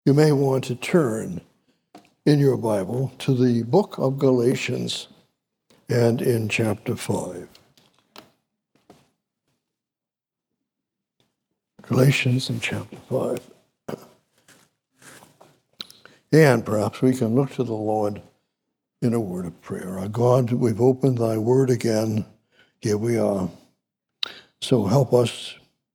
You may want to turn in your Bible to the book of Galatians and in chapter 5. Galatians in chapter 5. And perhaps we can look to the Lord in a word of prayer. Our God, we've opened thy word again. Here we are. So help us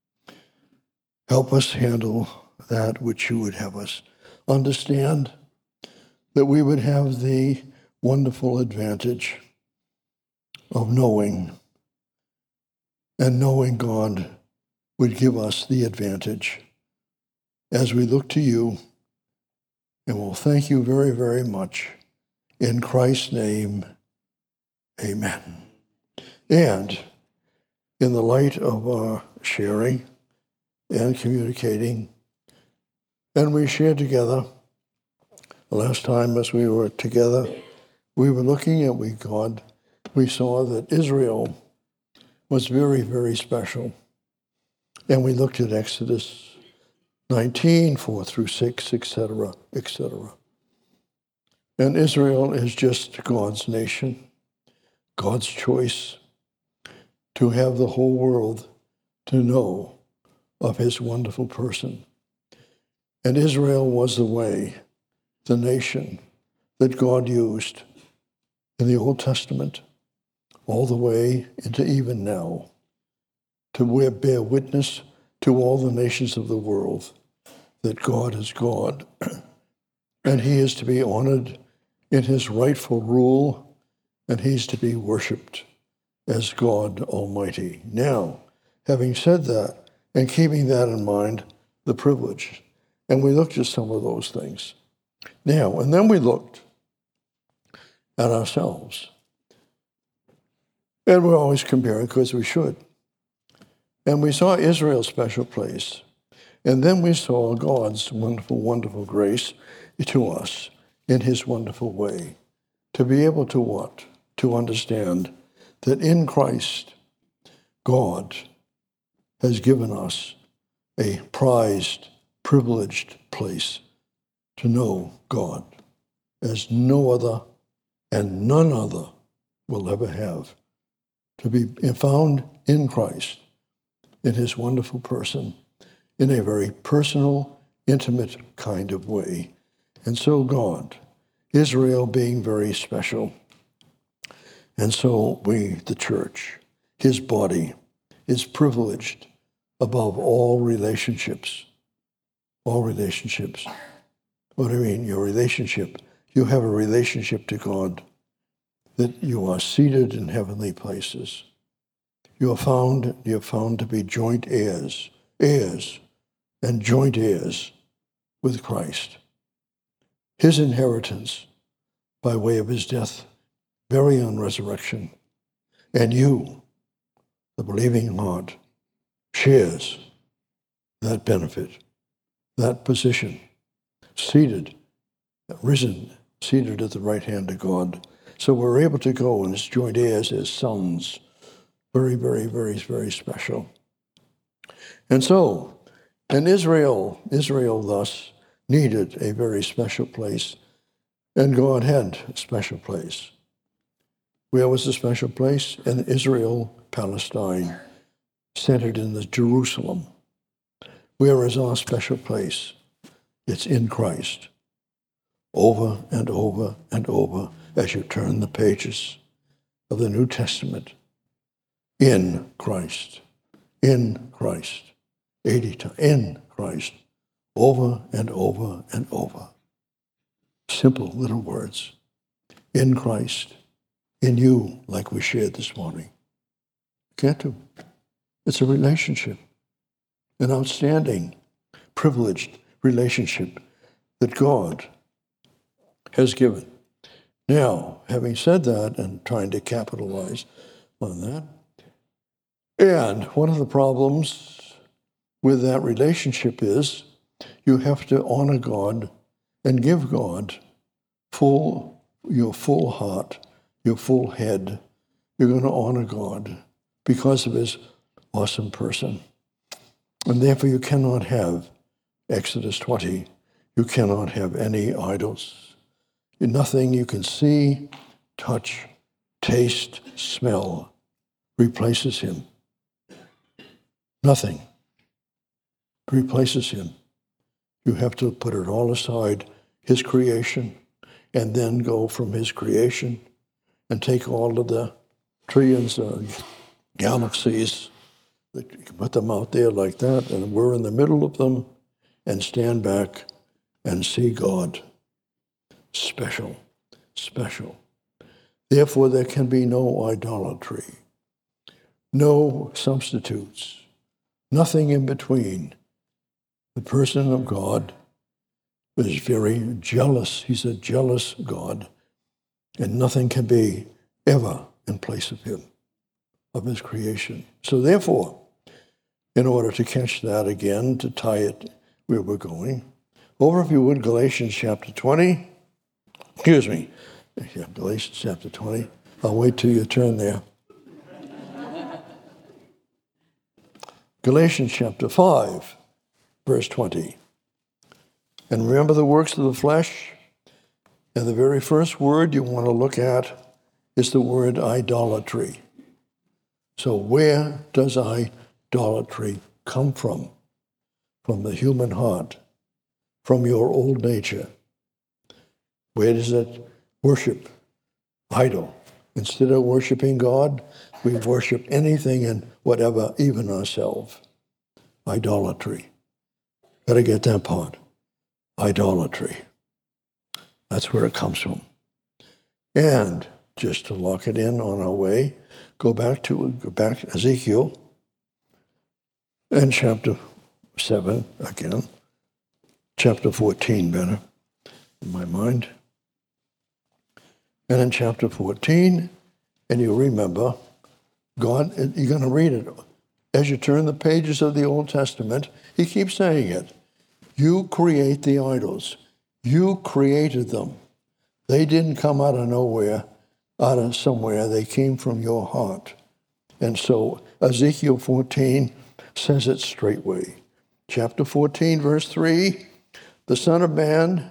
handle that which you would have us understand, that we would have the wonderful advantage of knowing, and knowing God would give us the advantage as we look to you, and we'll thank you very, very much. In Christ's name, amen. And in the light of our sharing and communicating, and we shared together, the last time as we were together, we were looking at God. We saw that Israel was very, very special. And we looked at Exodus 19, 4 through 6, etc., etc. And Israel is just God's nation, God's choice to have the whole world to know of his wonderful person. And Israel was the way, the nation that God used in the Old Testament, all the way into even now, to bear witness to all the nations of the world that God is God, and he is to be honored in his rightful rule, and he's to be worshipped as God Almighty. Now, having said that, and keeping that in mind, the privilege, and we looked at some of those things. Now, and then we looked at ourselves, and we're always comparing because we should. And we saw Israel's special place. And then we saw God's wonderful, wonderful grace to us in his wonderful way. To be able to what? To understand that in Christ, God has given us a prized, privileged place to know God as no other and none other will ever have. To be found in Christ, in his wonderful person, in a very personal, intimate kind of way. And so God, Israel being very special, and so we, the church, his body, is privileged above all relationships. All relationships. What do I mean? Your relationship. You have a relationship to God, that you are seated in heavenly places. You're found to be joint heirs, and joint heirs with Christ. His inheritance by way of his death, burial, and resurrection. And you, the believing heart, shares that benefit, that position, risen, seated at the right hand of God. So we're able to go and as joint heirs, as sons. Very, very, very, very special. And so, and Israel thus needed a very special place, and God had a special place. Where was the special place? In Israel, Palestine, centered in the Jerusalem. Where is our special place? It's in Christ. Over and over and over as you turn the pages of the New Testament. In Christ, 80 times, in Christ, over and over and over. Simple little words. In Christ, in you, like we shared this morning. Can't do. It's a relationship, an outstanding, privileged relationship that God has given. Now, having said that and trying to capitalize on that, and one of the problems with that relationship is you have to honor God and give God your full heart, your full head. You're going to honor God because of his awesome person. And therefore you cannot have Exodus 20. You cannot have any idols. Nothing you can see, touch, taste, smell replaces him. Nothing replaces him. You have to put it all aside, his creation, and then go from his creation and take all of the trillions of galaxies, put them out there like that, and we're in the middle of them, and stand back and see God. Special, special. Therefore, there can be no idolatry, no substitutes, nothing in between. The person of God is very jealous. He's a jealous God, and nothing can be ever in place of him, of his creation. So therefore, in order to catch that again, to tie it where we're going, over, if you would, Galatians chapter 20. Galatians chapter 20. I'll wait till you turn there. Galatians chapter 5, verse 20. And remember the works of the flesh? And the very first word you want to look at is the word idolatry. So where does idolatry come from? From the human heart, from your old nature. Where does it worship? Idol. Instead of worshiping God, we worship anything and whatever, even ourselves. Idolatry. Got to get that part. Idolatry. That's where it comes from. And just to lock it in on our way, go back to Ezekiel and chapter 7 again. Chapter 14 better in my mind. And in chapter 14, and you remember, God, you're going to read it. As you turn the pages of the Old Testament, he keeps saying it. You create the idols. You created them. They didn't come out of nowhere, out of somewhere. They came from your heart. And so Ezekiel 14 says it straightway. Chapter 14, verse 3, the Son of Man,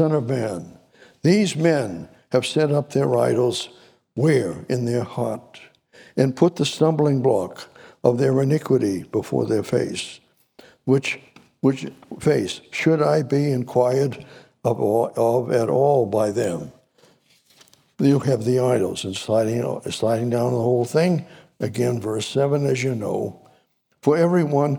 these men have set up their idols where? In their heart, and put the stumbling block of their iniquity before their face. Which face should I be inquired of at all by them? You have the idols, and sliding down the whole thing, again, verse 7, as you know, for everyone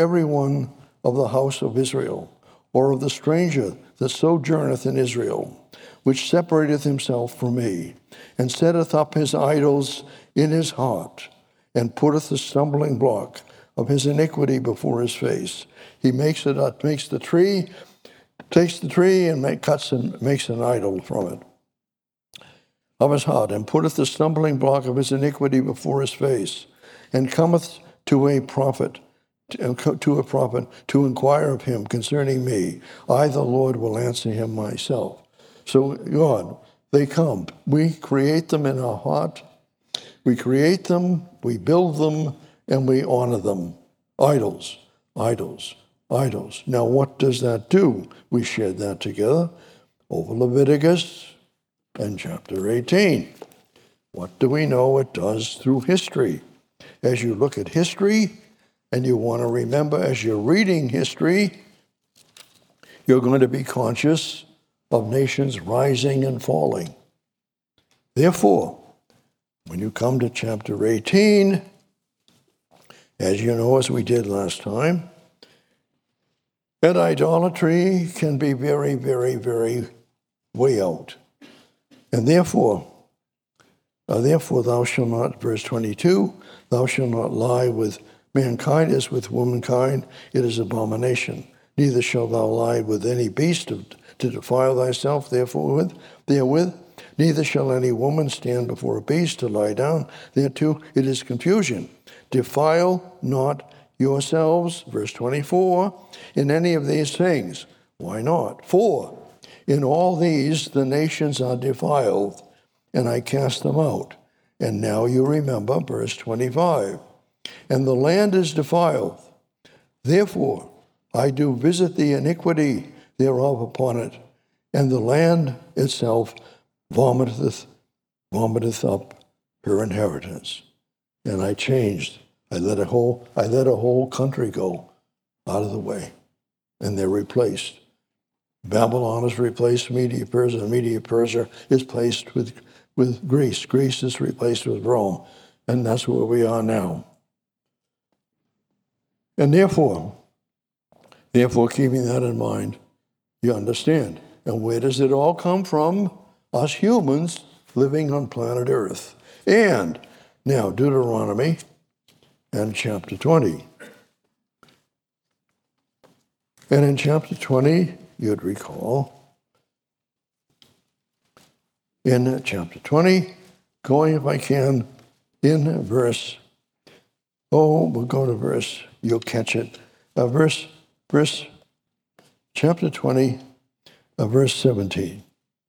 of the house of Israel, or of the stranger that sojourneth in Israel, which separateth himself from me, and setteth up his idols in his heart, and putteth the stumbling block of his iniquity before his face. He takes the tree and makes an idol from it, of his heart, and putteth the stumbling block of his iniquity before his face, and cometh to a prophet to inquire of him concerning me. I, the Lord, will answer him myself. So God, they come. We create them in our heart. We create them, we build them, and we honor them. Idols, idols, idols. Now what does that do? We shared that together over Leviticus and chapter 18. What do we know it does through history? As you look at history, and you want to remember as you're reading history, you're going to be conscious of nations rising and falling. Therefore, when you come to chapter 18, as you know, as we did last time, that idolatry can be very, very, very way out. And therefore thou shalt not, verse 22, thou shalt not lie with mankind as with womankind, it is abomination. Neither shalt thou lie with any beast to defile thyself therewith. Neither shall any woman stand before a beast to lie down thereto. It is confusion. Defile not yourselves, verse 24, in any of these things. Why not? For in all these the nations are defiled, and I cast them out. And now you remember, verse 25. And the land is defiled. Therefore, I do visit the iniquity thereof upon it, and the land itself vomiteth up her inheritance. And I changed. I let a whole country go out of the way, and they're replaced. Babylon is replaced with Media Persia, and Media Persia is placed with Greece. Greece is replaced with Rome, and that's where we are now. And therefore, keeping that in mind, you understand. And where does it all come from? Us humans living on planet Earth. And now, Deuteronomy and chapter 20. And in chapter 20, you'd recall, in chapter 20, going, if I can, in verse, we'll go to verse, you'll catch it, chapter 20, verse 17.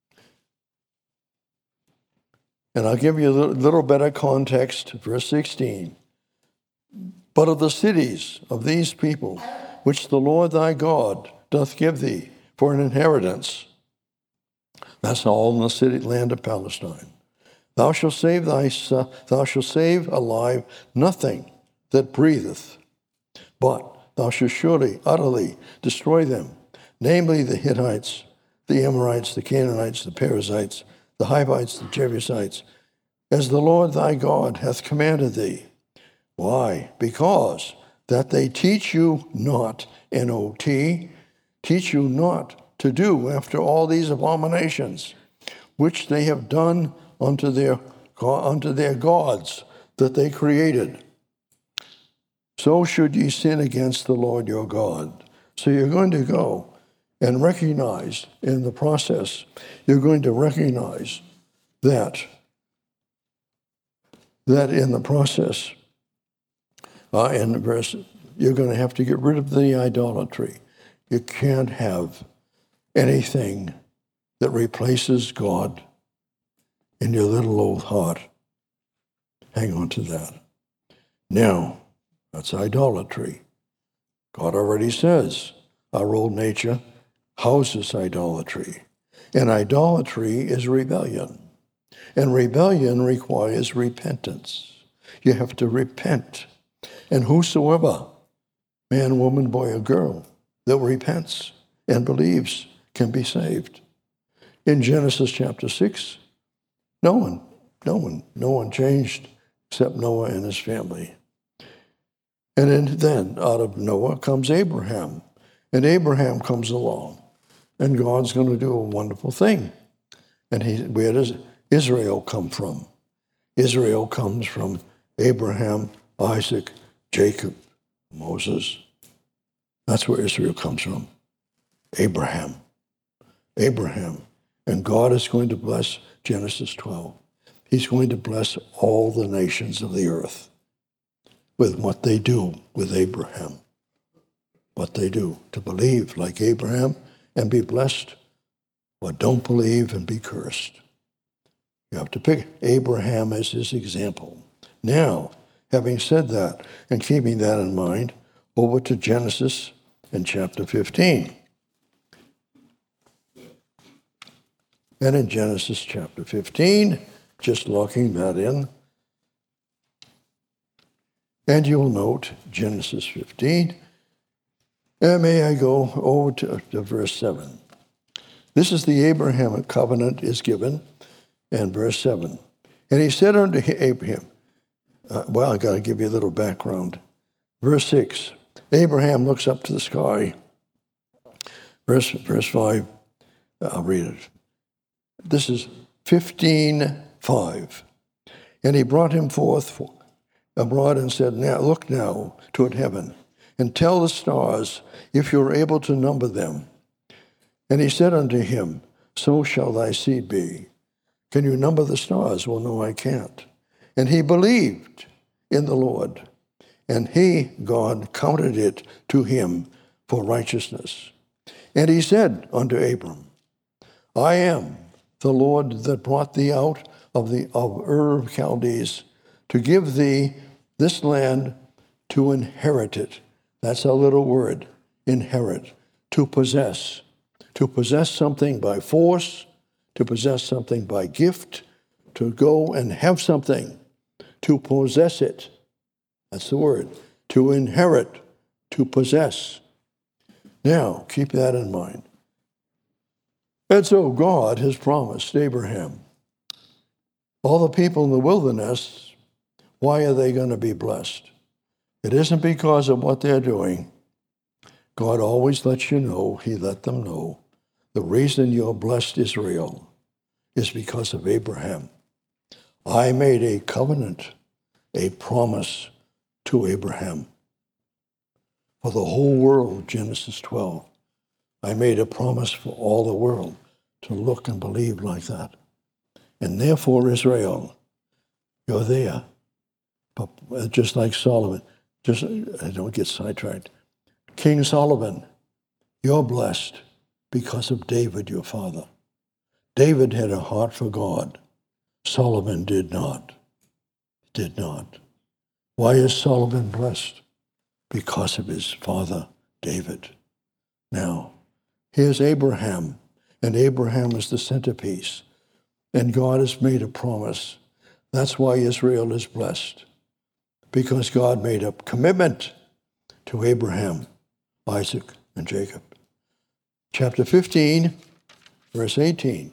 And I'll give you a little better context, verse 16. But of the cities of these people, which the Lord thy God doth give thee for an inheritance, that's all in the city land of Palestine. Thou shalt save alive nothing that breatheth, but thou shalt surely, utterly destroy them, namely the Hittites, the Amorites, the Canaanites, the Perizzites, the Hivites, the Jebusites, as the Lord thy God hath commanded thee. Why? Because that they teach you not, N-O-T, teach you not to do after all these abominations, which they have done unto their gods that they created. So should ye sin against the Lord your God. So you're going to go and recognize in the process, you're going to recognize that in the process, in the verse, you're going to have to get rid of the idolatry. You can't have anything that replaces God in your little old heart. Hang on to that. Now, that's idolatry. God already says our old nature houses idolatry. And idolatry is rebellion. And rebellion requires repentance. You have to repent. And whosoever, man, woman, boy, or girl, that repents and believes can be saved. In Genesis chapter 6, no one changed except Noah and his family. And then out of Noah comes Abraham. And Abraham comes along. And God's going to do a wonderful thing. And where does Israel come from? Israel comes from Abraham, Isaac, Jacob, Moses. That's where Israel comes from. Abraham. And God is going to bless Genesis 12. He's going to bless all the nations of the earth with what they do with Abraham. What they do, to believe like Abraham and be blessed, or don't believe and be cursed. You have to pick Abraham as his example. Now, having said that and keeping that in mind, over to Genesis in chapter 15. And in Genesis chapter 15, just locking that in, and you'll note Genesis 15, and may I go over to verse 7. This is the Abrahamic covenant is given, and verse 7. And he said unto Abraham, I got to give you a little background. Verse 6, Abraham looks up to the sky. Verse 5, I'll read it. This is 15:5. And he brought him forth abroad and said, now look now toward heaven, and tell the stars if you are able to number them. And he said unto him, so shall thy seed be. Can you number the stars? Well, no, I can't. And he believed in the Lord, and God, counted it to him for righteousness. And he said unto Abram, I am the Lord that brought thee out of Ur of Chaldees to give thee this land to inherit it. That's a little word, inherit, to possess. to possess something by force, to possess something by gift, to go and have something, to possess it. That's the word. To inherit, to possess. Now, keep that in mind. And so God has promised Abraham, all the people in the wilderness, why are they going to be blessed? It isn't because of what they're doing. God always lets you know, he let them know, the reason you're blessed, Israel, is because of Abraham. I made a covenant, a promise to Abraham. For the whole world, Genesis 12. I made a promise for all the world to look and believe like that. And therefore, Israel, you're there. But just like Solomon, I don't get sidetracked. King Solomon, you're blessed because of David, your father. David had a heart for God. Solomon did not. Did not. Why is Solomon blessed? Because of his father, David. Now, here's Abraham, and Abraham is the centerpiece. And God has made a promise. That's why Israel is blessed. Because God made a commitment to Abraham, Isaac, and Jacob. Chapter 15, verse 18.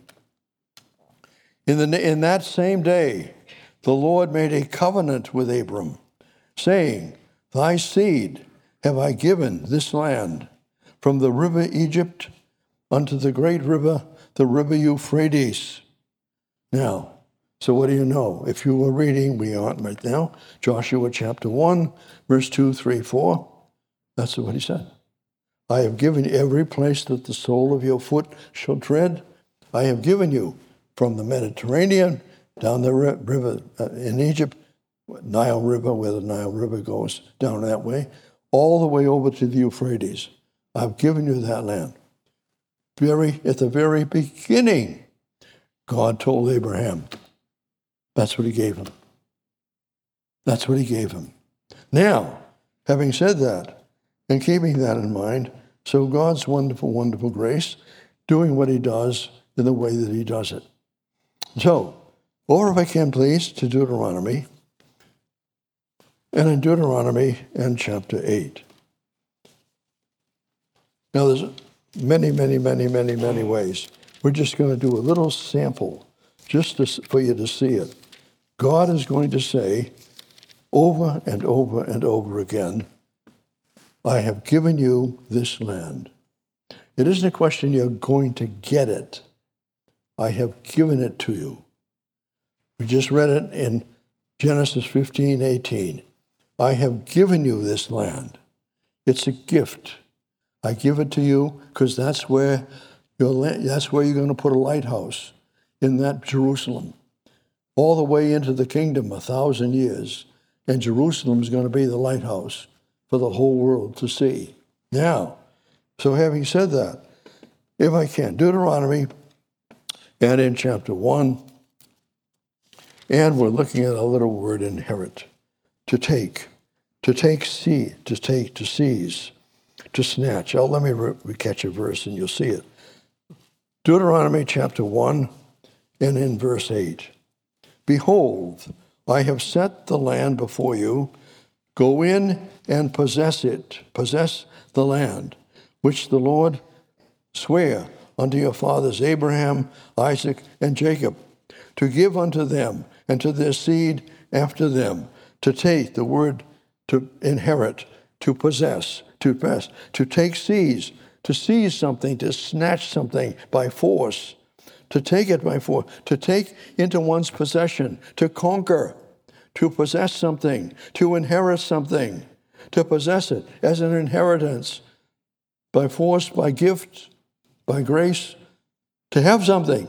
In that same day, the Lord made a covenant with Abram, saying, thy seed have I given this land, from the river Egypt unto the great river, the river Euphrates. Now, so what do you know? If you were reading, we aren't right now, Joshua chapter 1, verse 2, 3, 4, that's what he said. I have given you every place that the sole of your foot shall tread. I have given you from the Mediterranean down the river in Egypt, Nile River, where the Nile River goes down that way, all the way over to the Euphrates. I've given you that land. At the very beginning, God told Abraham, that's what he gave him. That's what he gave him. Now, having said that, and keeping that in mind, so God's wonderful, wonderful grace, doing what he does in the way that he does it. So, over if I can please, to Deuteronomy, and in Deuteronomy in chapter 8. Now there's many, many, many, many, many ways. We're just going to do a little sample just for you to see it. God is going to say over and over and over again, I have given you this land. It isn't a question you're going to get it. I have given it to you. We just read it in Genesis 15, 18. I have given you this land. It's a gift. I give it to you because that's where you're going to put a lighthouse, in that Jerusalem, all the way into the kingdom, 1,000 years. And Jerusalem is going to be the lighthouse for the whole world to see. Now, so having said that, if I can, Deuteronomy, and in chapter 1, and we're looking at a little word, inherit, to take, see, to seize, to snatch. Let me catch a verse and you'll see it. Deuteronomy chapter 1 and in verse 8. Behold, I have set the land before you. Go in and possess it. Possess the land, which the Lord sware unto your fathers Abraham, Isaac, and Jacob, to give unto them and to their seed after them, to take, the word to inherit, to possess, to pass, to take, seize, to seize something, to snatch something by force, to take it by force, to take into one's possession, to conquer, to possess something, to inherit something, to possess it as an inheritance, by force, by gift, by grace, to have something.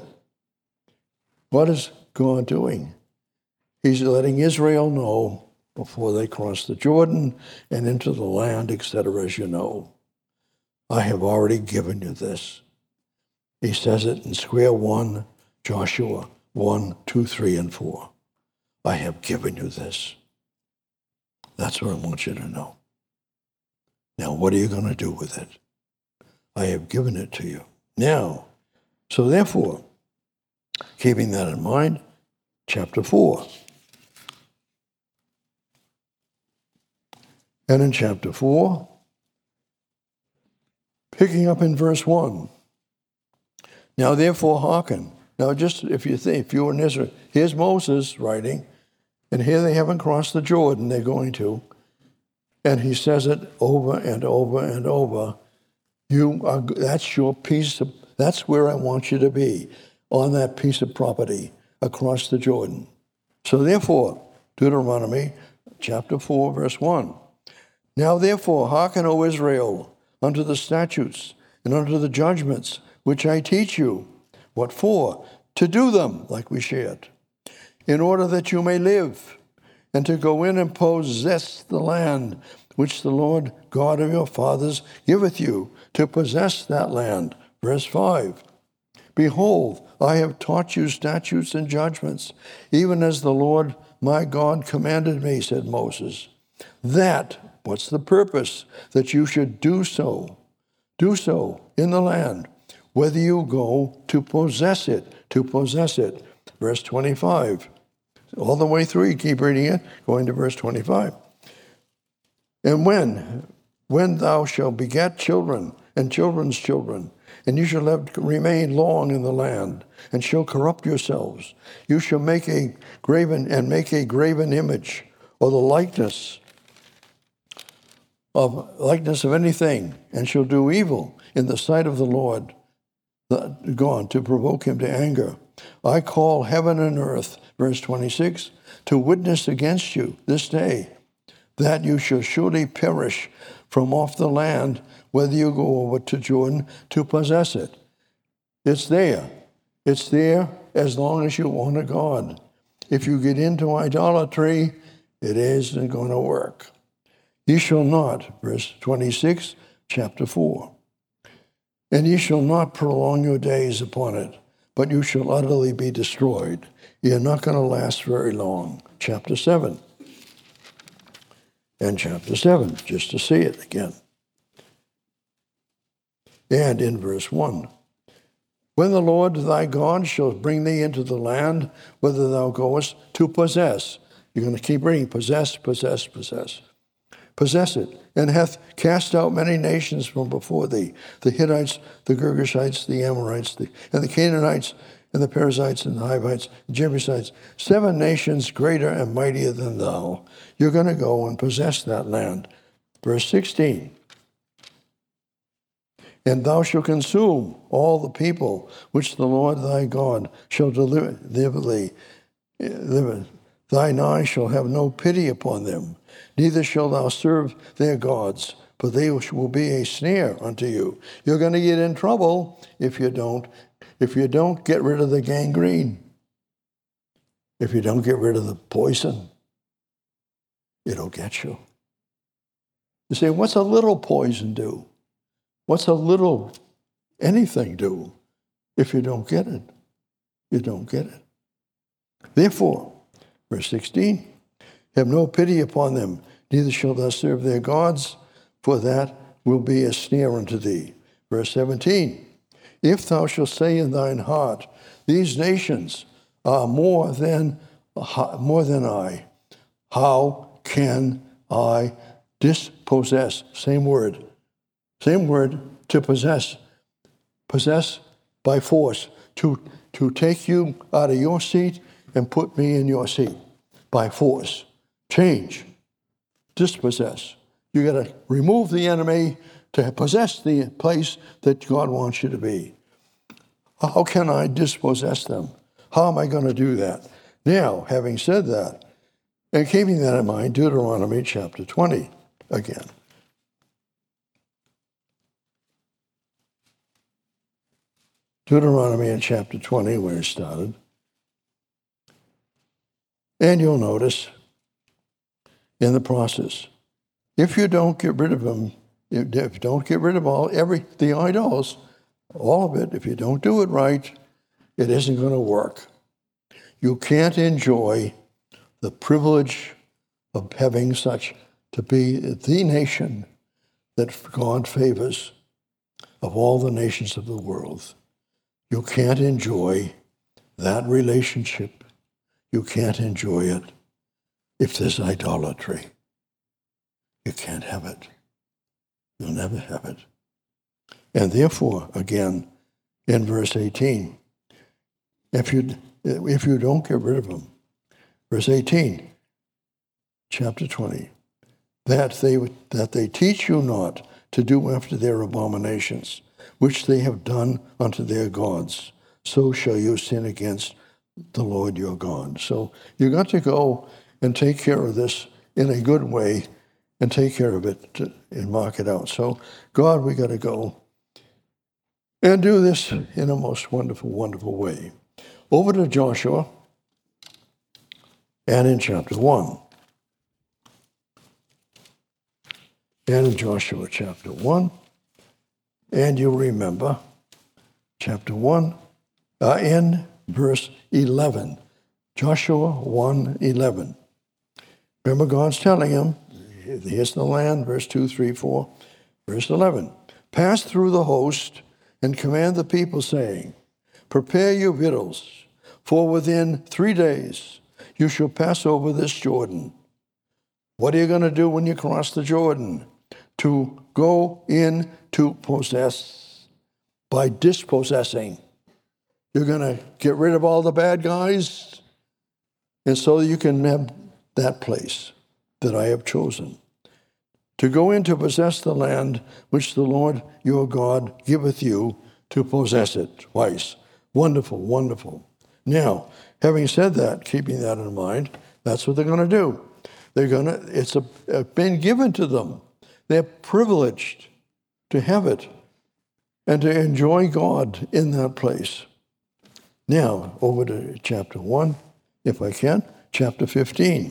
What is God doing? He's letting Israel know before they cross the Jordan and into the land, etc., as you know. I have already given you this. He says it in square one, Joshua 1, 2, 3, and 4. I have given you this. That's what I want you to know. Now, what are you going to do with it? I have given it to you. Now, so therefore, keeping that in mind, chapter 4. And in chapter 4, picking up in verse 1. Now therefore hearken. Now just if you were in Israel, here's Moses writing, and here they haven't crossed the Jordan, they're going to. And he says it over and over and over. That's your piece of, that's where I want you to be, on that piece of property across the Jordan. So therefore, Deuteronomy chapter 4, verse 1. Now therefore hearken, O Israel, unto the statutes and unto the judgments which I teach you. What for? To do them, like we shared, in order that you may live, and to go in and possess the land which the Lord God of your fathers giveth you, to possess that land. Verse 5. Behold, I have taught you statutes and judgments, even as the Lord my God commanded me, said Moses. That, what's the purpose? That you should do so in the land, whether you go to possess it. Verse 25. All the way through, you keep reading it, going to verse 25. And when thou shalt beget children and children's children, and you shall have remained long in the land, and shall corrupt yourselves, you shall make a graven image, or the likeness of anything, and shall do evil in the sight of the Lord God, to provoke him to anger. I call heaven and earth, verse 26, to witness against you this day, that you shall surely perish from off the land, whether you go over to Jordan to possess it. It's there. It's there as long as you honor God. If you get into idolatry, it isn't going to work. Ye shall not, verse 26, chapter 4. And ye shall not prolong your days upon it, but you shall utterly be destroyed. You're not going to last very long. Chapter 7. And chapter 7, just to see it again. And in verse 1. When the Lord thy God shall bring thee into the land, whither thou goest to possess. You're going to keep reading, possess. Possess it, and hath cast out many nations from before thee, the Hittites, the Girgashites, the Amorites, and the Canaanites, and the Perizzites, and the Hivites, the Jebusites, 7 nations greater and mightier than thou. You're going to go and possess that land. Verse 16. And thou shalt consume all the people which the Lord thy God shall deliver thee. Thine eye shall have no pity upon them, neither shalt thou serve their gods, for they will be a snare unto you. You're going to get in trouble if you don't get rid of the gangrene. If you don't get rid of the poison, it'll get you. You say, what's a little poison do? What's a little anything do? If you don't get it, you don't get it. Therefore, verse 16, have no pity upon them, neither shalt thou serve their gods, for that will be a snare unto thee. Verse 17, if thou shalt say in thine heart, these nations are more than I, how can I dispossess? Same word, to possess. Possess by force, to take you out of your seat and put me in your seat by force. Change. Dispossess. You got to remove the enemy to possess the place that God wants you to be. How can I dispossess them? How am I going to do that? Now, having said that, and keeping that in mind, Deuteronomy chapter 20 again. Deuteronomy in chapter 20, where it started. And you'll notice in the process, if you don't get rid of them, if you don't get rid of the idols, all of it, if you don't do it right, it isn't going to work. You can't enjoy the privilege of having such to be the nation that God favors, of all the nations of the world. You can't enjoy that relationship. You can't enjoy it if there's idolatry. You can't have it. You'll never have it. And therefore, again, in verse 18, if you don't get rid of them, verse 18, chapter 20, that they teach you not to do after their abominations, which they have done unto their gods, so shall you sin against the Lord your God. So you got to go and take care of this in a good way and take care of it and mark it out. So, God, we got to go and do this in a most wonderful, wonderful way. Over to Joshua and in chapter 1. And in Joshua chapter 1, and you remember chapter 1 in verse 11. Joshua 1:11. Remember, God's telling him, here's the land, verse 2, 3, 4, verse 11. Pass through the host and command the people, saying, prepare your victuals, for within 3 days you shall pass over this Jordan. What are you going to do when you cross the Jordan? To go in to possess by dispossessing. You're going to get rid of all the bad guys, and so you can have that place that I have chosen. To go in to possess the land which the Lord your God giveth you to possess it twice. Wonderful, wonderful. Now, having said that, keeping that in mind, that's what they're going to do. It's been given to them. They're privileged to have it and to enjoy God in that place. Now, over to chapter 1, if I can, chapter 15.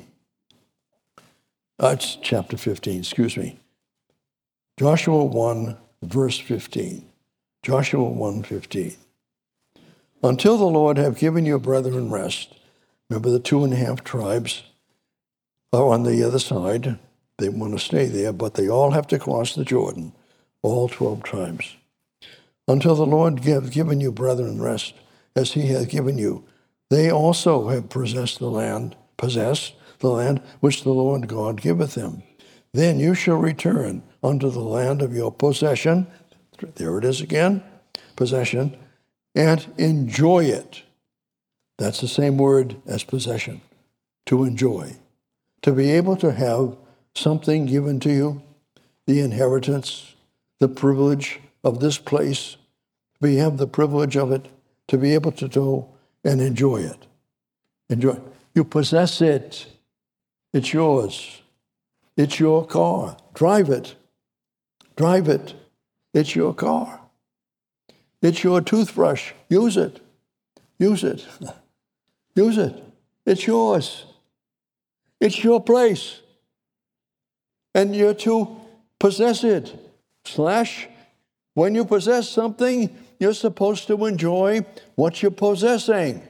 It's chapter 15, excuse me. Joshua 1, verse 15. Joshua 1:15. Until the Lord have given your brethren rest. Remember the 2.5 tribes are on the other side. They want to stay there, but they all have to cross the Jordan, all 12 tribes. Until the Lord have given you brethren rest, as he hath given you, they also have possessed the land which the Lord God giveth them. Then you shall return unto the land of your possession, there it is again, possession, and enjoy it. That's the same word as possession, to enjoy. To be able to have something given to you, the inheritance, the privilege of this place, we have the privilege of it, to be able to go and enjoy it. Enjoy. You possess it. It's yours. It's your car. Drive it. Drive it. It's your car. It's your toothbrush. Use it. Use it. Use it. It's yours. It's your place. And you're to possess it. When you possess something, you're supposed to enjoy what you're possessing.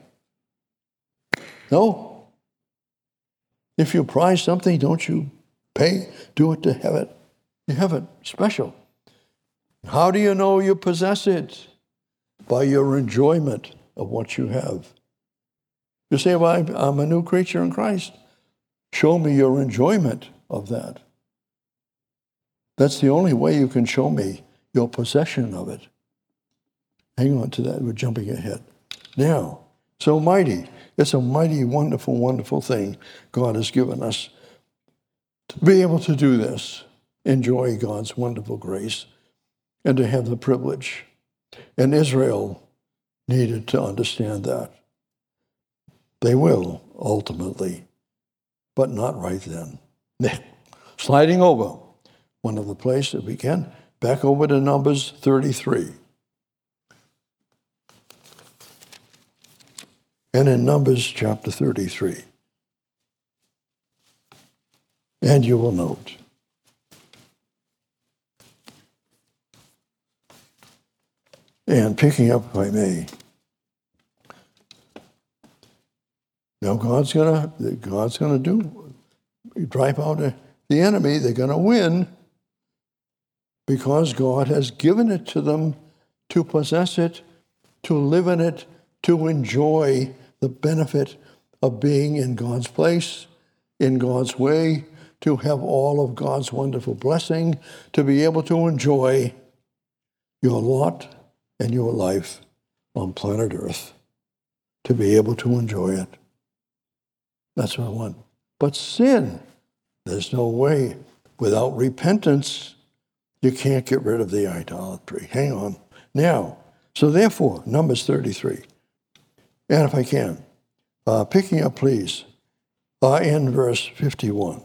No. If you prize something, don't you do it to have it. You have it special. How do you know you possess it? By your enjoyment of what you have. You say, well, I'm a new creature in Christ. Show me your enjoyment of that. That's the only way you can show me your possession of it. Hang on to that. We're jumping ahead. Now, so mighty. It's a mighty, wonderful, wonderful thing God has given us to be able to do this, enjoy God's wonderful grace, and to have the privilege. And Israel needed to understand that. They will, ultimately, but not right then. Sliding over one of the places we can, back over to Numbers 33. And in Numbers chapter 33, and you will note, and picking up, if I may, now God's gonna drive out the enemy. They're gonna win, because God has given it to them to possess it, to live in it, to enjoy the benefit of being in God's place, in God's way, to have all of God's wonderful blessing, to be able to enjoy your lot and your life on planet Earth, to be able to enjoy it. That's what I want. But sin, there's no way. Without repentance, you can't get rid of the idolatry. Hang on. Now, so therefore, Numbers 33. And if I can, picking up, please, in verse 51.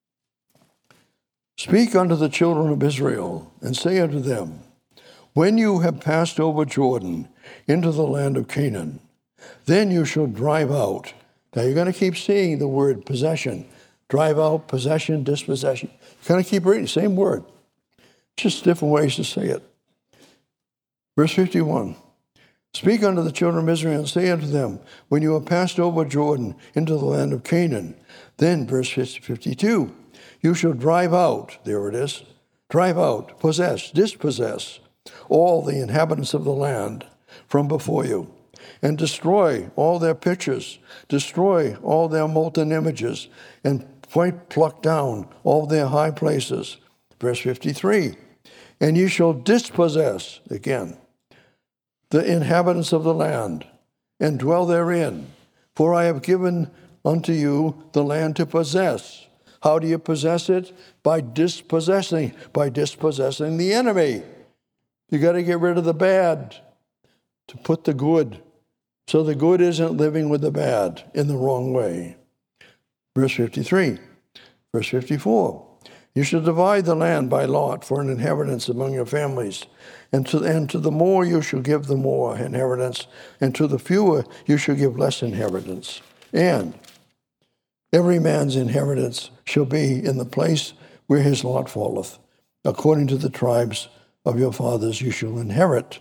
Speak unto the children of Israel, and say unto them, when you have passed over Jordan into the land of Canaan, then you shall drive out. Now you're going to keep seeing the word possession. Drive out, possession, dispossession. You're going to keep reading, same word. Just different ways to say it. Verse 51. Speak unto the children of Israel, and say unto them, when you have passed over Jordan into the land of Canaan, then, verse 52, you shall drive out, there it is, drive out, possess, dispossess all the inhabitants of the land from before you, and destroy all their pictures, destroy all their molten images, and pluck down all their high places. Verse 53, and you shall dispossess, again, the inhabitants of the land, and dwell therein, for I have given unto you the land to possess. How do you possess it? By dispossessing the enemy. You got to get rid of the bad to put the good. So the good isn't living with the bad in the wrong way. Verse 53. Verse 54. You shall divide the land by lot for an inheritance among your families. And to the more you shall give the more inheritance, and to the fewer you shall give less inheritance. And every man's inheritance shall be in the place where his lot falleth. According to the tribes of your fathers you shall inherit.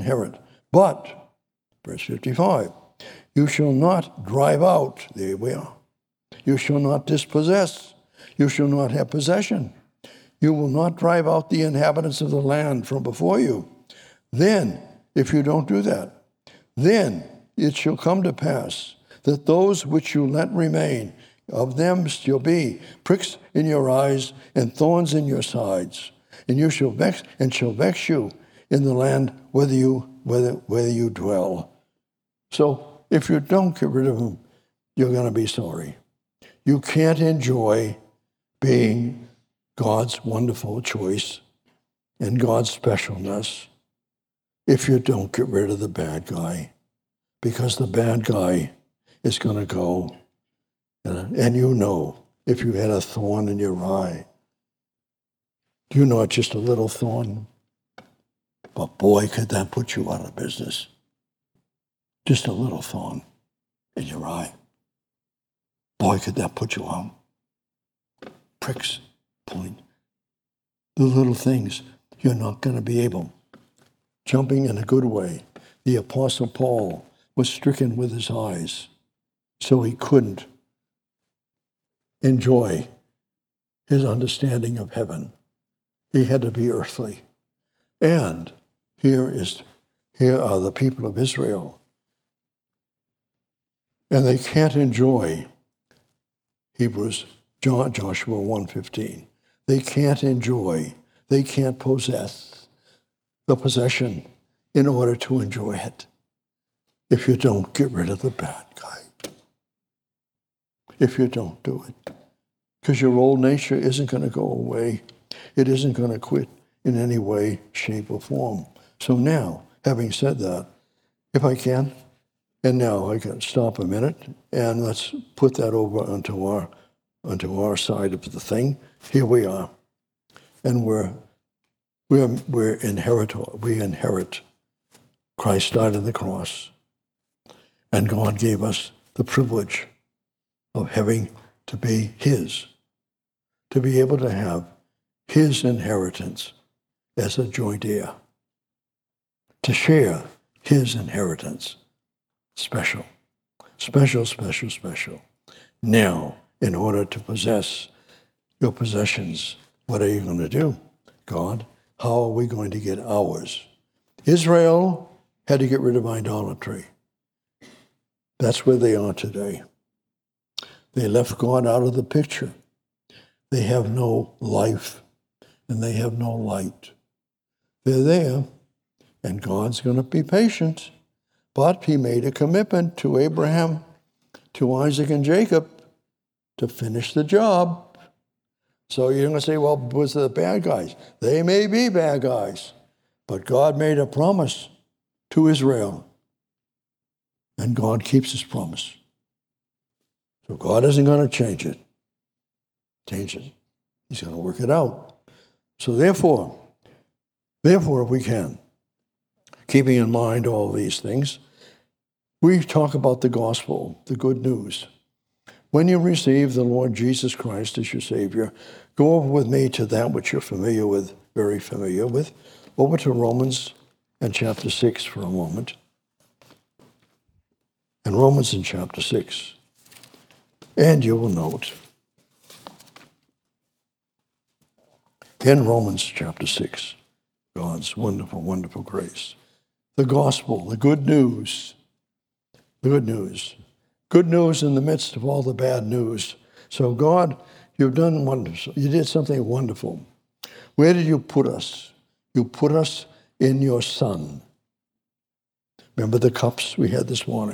But, verse 55, you shall not drive out, there we are. You shall not dispossess. You shall not have possession. You will not drive out the inhabitants of the land from before you. Then, if you don't do that, then it shall come to pass that those which you let remain, of them shall be pricks in your eyes and thorns in your sides, and you shall vex you in the land whether you dwell. So if you don't get rid of them, you're going to be sorry. You can't enjoy being God's wonderful choice and God's specialness if you don't get rid of the bad guy, because the bad guy is going to go. And you know, if you had a thorn in your eye, you're not just a little thorn, but boy, could that put you out of business. Just a little thorn in your eye. Boy, could that put you out. Pricks, point. The little things you're not going to be able. Jumping in a good way. The Apostle Paul was stricken with his eyes, so he couldn't enjoy his understanding of heaven. He had to be earthly. And here are the people of Israel. And they can't enjoy Joshua 1:15. They can't enjoy, they can't possess the possession in order to enjoy it if you don't get rid of the bad guy. If you don't do it. Because your old nature isn't going to go away. It isn't going to quit in any way, shape, or form. So now, having said that, if I can, and now I can stop a minute, and let's put that over onto our side of the thing. Here we are. And we inherit. Christ died on the cross. And God gave us the privilege of having to be his, to be able to have his inheritance as a joint heir, to share his inheritance. Special. Now, in order to possess your possessions, what are you going to do? God, how are we going to get ours? Israel had to get rid of idolatry. That's where they are today. They left God out of the picture. They have no life, and they have no light. They're there, and God's going to be patient. But he made a commitment to Abraham, to Isaac and Jacob, to finish the job. So you're going to say, well, was the bad guys? They may be bad guys, but God made a promise to Israel, and God keeps his promise. So God isn't going to change it. He's going to work it out. So therefore, if we can, keeping in mind all these things, we talk about the gospel, the good news. When you receive the Lord Jesus Christ as your Savior, go over with me to that which you're familiar with, very familiar with, over to Romans and chapter 6 for a moment. And Romans in chapter 6. And you will note, in Romans chapter 6, God's wonderful, wonderful grace. The gospel, the good news. The good news. Good news in the midst of all the bad news. So God, you've done wonderful. You did something wonderful. Where did you put us? You put us in your Son. Remember the cups we had this morning?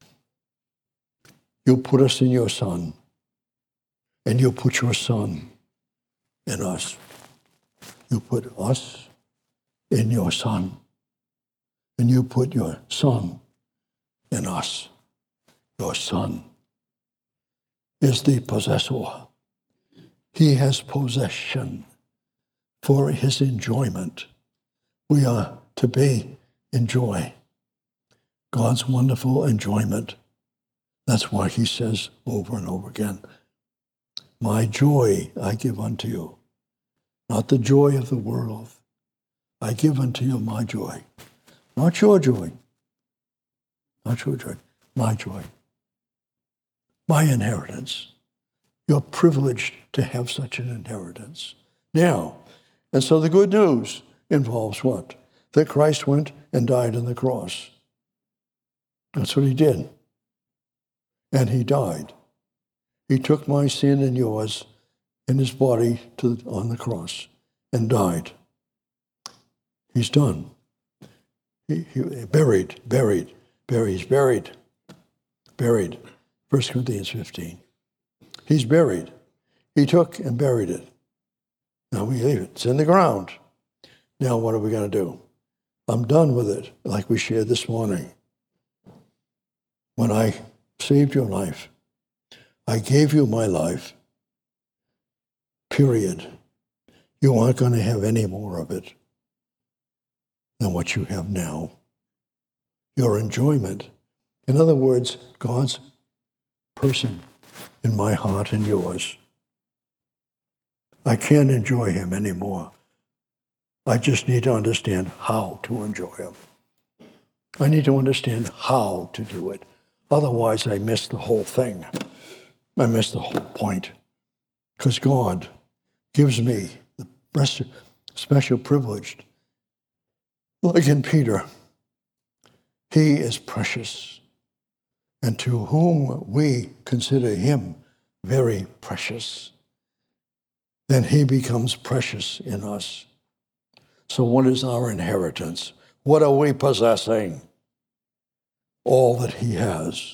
You put us in your Son. And you put your Son in us. You put us in your Son. And you put your Son in us. Your Son is the possessor. He has possession for his enjoyment. We are to enjoy God's wonderful enjoyment. That's why he says over and over again, my joy I give unto you, not the joy of the world. I give unto you my joy. Not your joy. Not your joy. My joy. My inheritance. You're privileged to have such an inheritance. Now, and so the good news involves what? That Christ went and died on the cross. That's what he did. And he died. He took my sin and yours in his body on the cross and died. He's done. He's buried. 1 Corinthians 15. He's buried. He took and buried it. Now we leave it. It's in the ground. Now what are we going to do? I'm done with it, like we shared this morning. When I saved your life, I gave you my life, period. You aren't going to have any more of it than what you have now. Your enjoyment. In other words, God's person in my heart and yours. I can't enjoy him anymore. I just need to understand how to enjoy him. I need to understand how to do it. Otherwise, I miss the whole thing. I miss the whole point. Because God gives me the special privilege. Like in Peter, he is precious. And to whom we consider him very precious, then he becomes precious in us. So what is our inheritance? What are we possessing? All that he has.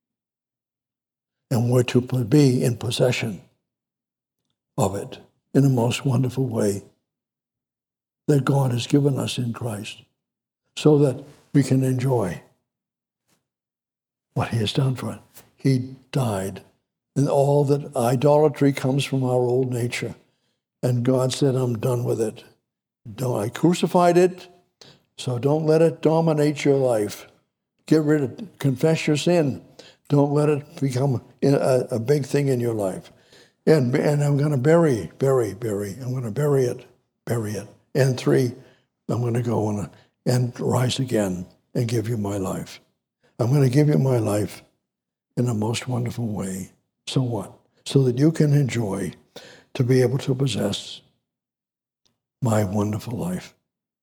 And we're to be in possession of it in the most wonderful way that God has given us in Christ, so that we can enjoy what he has done for us. He died, and all that idolatry comes from our old nature. And God said, I'm done with it. I crucified it, so don't let it dominate your life. Get rid of it. Confess your sin. Don't let it become a big thing in your life. And I'm going to bury. I'm going to bury it. And 3, I'm going to go and rise again and give you my life. I'm going to give you my life in a most wonderful way. So what? So that you can enjoy, to be able to possess my wonderful life.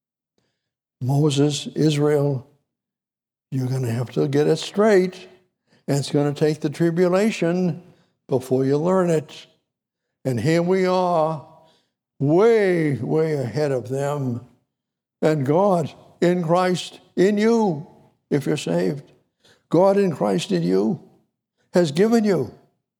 Moses, Israel, you're going to have to get it straight, and it's going to take the tribulation before you learn it. And here we are, way, way ahead of them. And God in Christ in you, if you're saved, God in Christ in you has given you.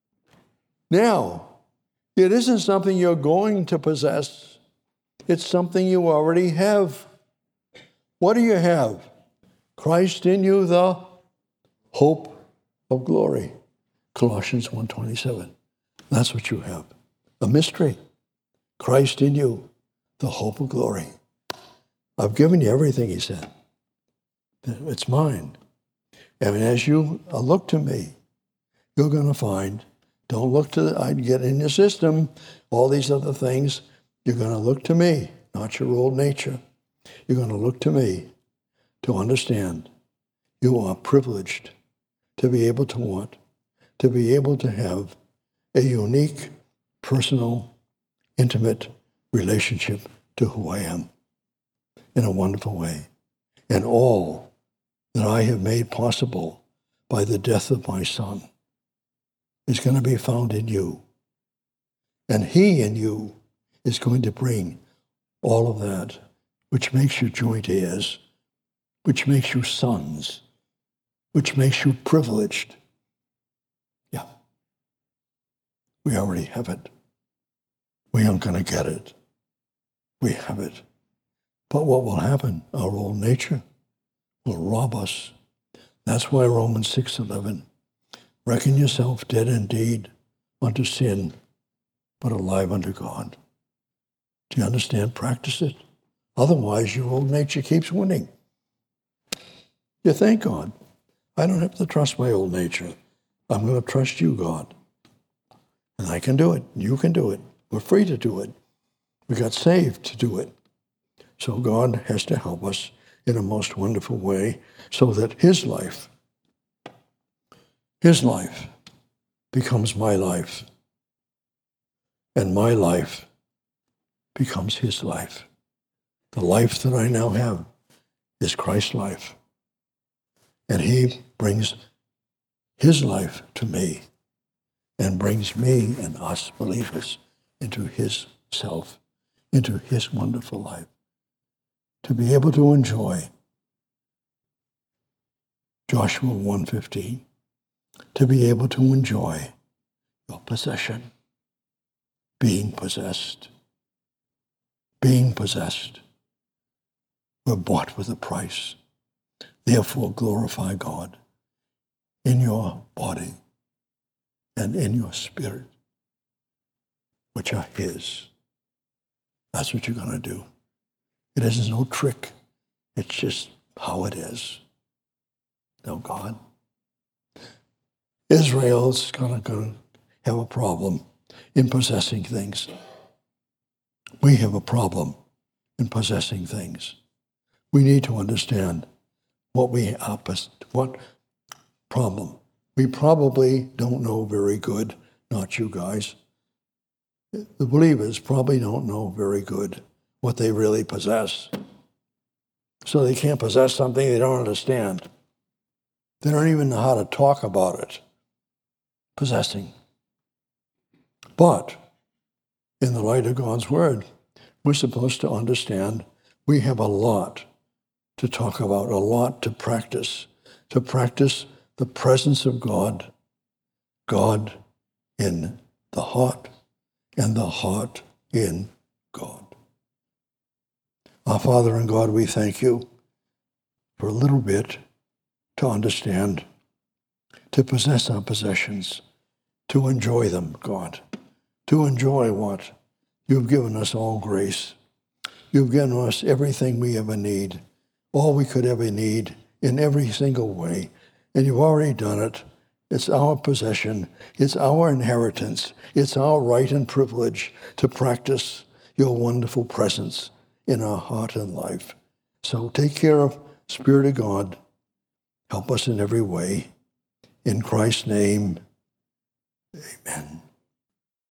Now, it isn't something you're going to possess. It's something you already have. What do you have? Christ in you, the hope of glory. Colossians 1:27. That's what you have. A mystery. Christ in you, the hope of glory. I've given you everything, he said. It's mine. And as you look to me, you're going to find, don't look to, I'd get in your system, all these other things. You're going to look to me, not your old nature. You're going to look to me to understand you are privileged to be able to want, to be able to have a unique, personal, intimate relationship to who I am in a wonderful way. And all that I have made possible by the death of my Son is going to be found in you. And he in you is going to bring all of that, which makes you joint heirs, which makes you sons, which makes you privileged. Yeah. We already have it. We aren't going to get it. We have it. But what will happen? Our old nature will rob us. That's why Romans 6:11, reckon yourself dead indeed unto sin, but alive unto God. Do you understand? Practice it. Otherwise, your old nature keeps winning. You thank God. I don't have to trust my old nature. I'm going to trust you, God. And I can do it. You can do it. We're free to do it. We got saved to do it. So God has to help us in a most wonderful way so that his life becomes my life, and my life becomes his life. The life that I now have is Christ's life. And he brings his life to me and brings me and us believers into his self, into his wonderful life. To be able to enjoy Joshua 1:15, to be able to enjoy your possession, being possessed. Being possessed. We're bought with a price. Therefore, glorify God in your body and in your spirit, which are his. That's what you're going to do. It isn't no trick. It's just how it is. No, God. Israel's going to have a problem in possessing things. We have a problem in possessing things. We need to understand what problem. We probably don't know very good, not you guys. The believers probably don't know very good what they really possess. So they can't possess something they don't understand. They don't even know how to talk about it. Possessing. But in the light of God's word, we're supposed to understand we have a lot to talk about, a lot to practice the presence of God, God in the heart, and the heart in God. Our Father and God, we thank you for a little bit to understand, to possess our possessions, to enjoy them, God, to enjoy what you've given us, all grace. You've given us everything we ever need, all we could ever need in every single way. And you've already done it. It's our possession. It's our inheritance. It's our right and privilege to practice your wonderful presence in our heart and life. So take care of Spirit of God. Help us in every way. In Christ's name, amen.